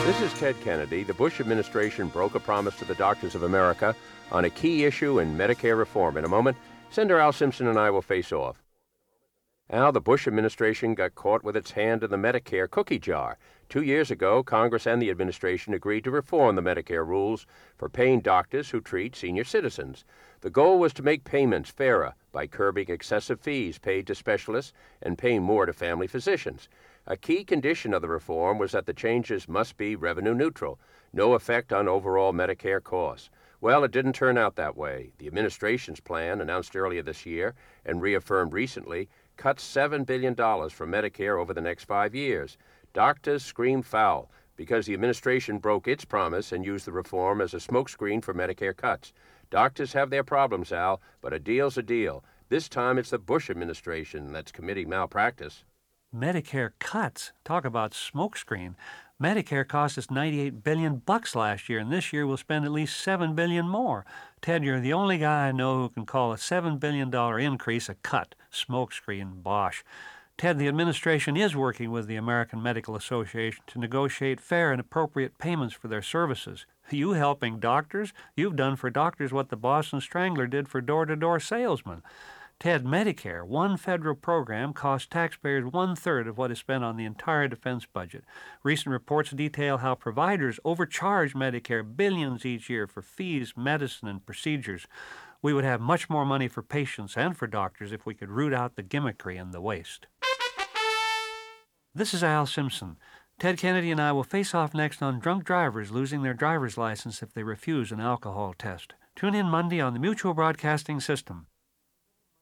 This is Ted Kennedy. The Bush administration broke a promise to the doctors of America on a key issue in Medicare reform. In a moment, Senator Al Simpson and I will face off. Al, the Bush administration got caught with its hand in the Medicare cookie jar. 2 years ago, Congress and the administration agreed to reform the Medicare rules for paying doctors who treat senior citizens. The goal was to make payments fairer by curbing excessive fees paid to specialists and paying more to family physicians. A key condition of the reform was that the changes must be revenue neutral, no effect on overall Medicare costs. Well, it didn't turn out that way. The administration's plan, announced earlier this year and reaffirmed recently, cuts $7 billion from Medicare over the next 5 years. Doctors scream foul because the administration broke its promise and used the reform as a smokescreen for Medicare cuts. Doctors have their problems, Al, but a deal's a deal. This time it's the Bush administration that's committing malpractice. Medicare cuts. Talk about smokescreen. Medicare cost us $98 billion last year, and this year we'll spend at least $7 billion more. Ted, you're the only guy I know who can call a $7 billion increase a cut. Smokescreen, bosh. Ted, the administration is working with the American Medical Association to negotiate fair and appropriate payments for their services. You helping doctors? You've done for doctors what the Boston Strangler did for door-to-door salesmen. Ted, Medicare, one federal program, costs taxpayers 1/3 of what is spent on the entire defense budget. Recent reports detail how providers overcharge Medicare billions each year for fees, medicine, and procedures. We would have much more money for patients and for doctors if we could root out the gimmickry and the waste. This is Al Simpson. Ted Kennedy and I will face off next on drunk drivers losing their driver's license if they refuse an alcohol test. Tune in Monday on the Mutual Broadcasting System.